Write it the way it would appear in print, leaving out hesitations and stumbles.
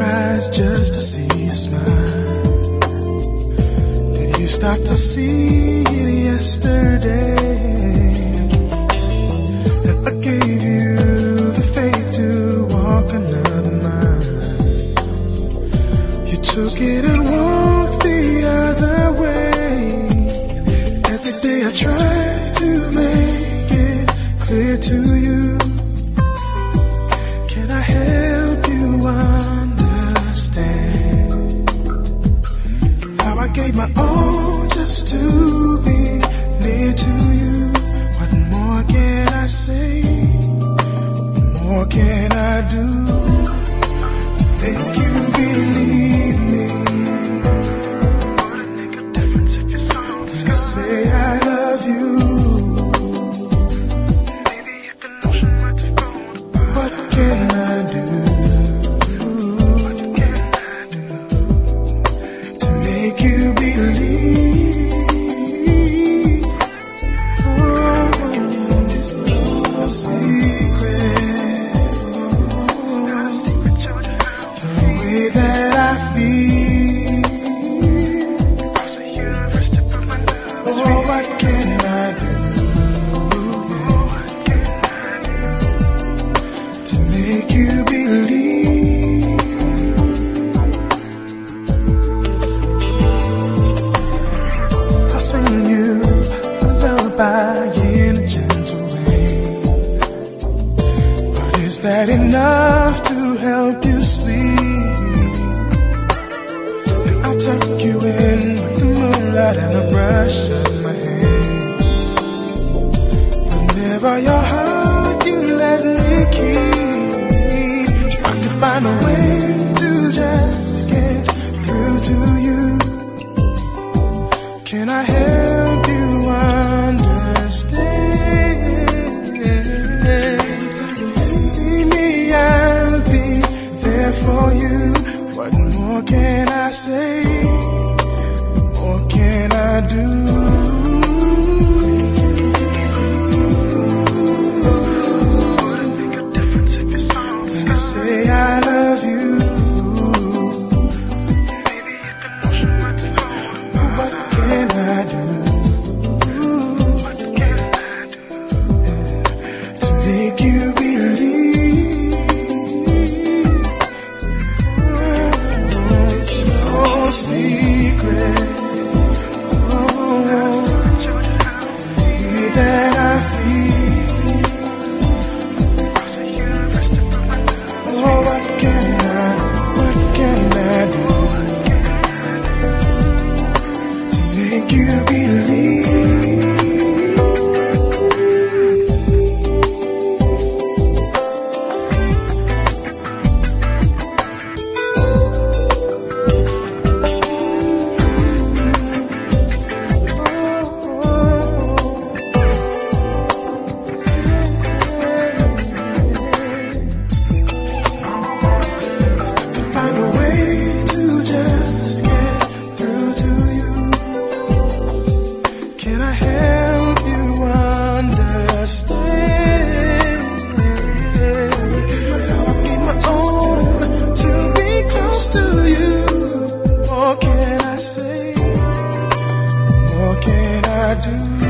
eyes just to see you smile. Did you start to see it yesterday? And I gave you the faith to walk another mile. You took it and walked the other way. Every day I try to make it clear to you. Can I help you understand how I gave my all just to be near to you? What more can I say? What more can I do to make you believe me? When I say I love you, what can I do to make you believe? Oh, it's no secret, the way that I feel. Oh, what can I do to make you believe? I'll sing you a lullaby in a gentle way, but is that enough to help you sleep? And I'll tuck you in with the moonlight and a brush of my hair. Whenever your heart you let me keep, I could find a way to just get through to you. Can I help you understand? Believe me, I'll be there for you. What more can I say? What more can I do? When I say I love you, what can I do to make you believe? It's no secret, the way that I feel. Oh, what can I do to make you believe? Find a way to just get through to you. Can I help you understand? I'll be my own to be close to you. What more can I say? What more can I do?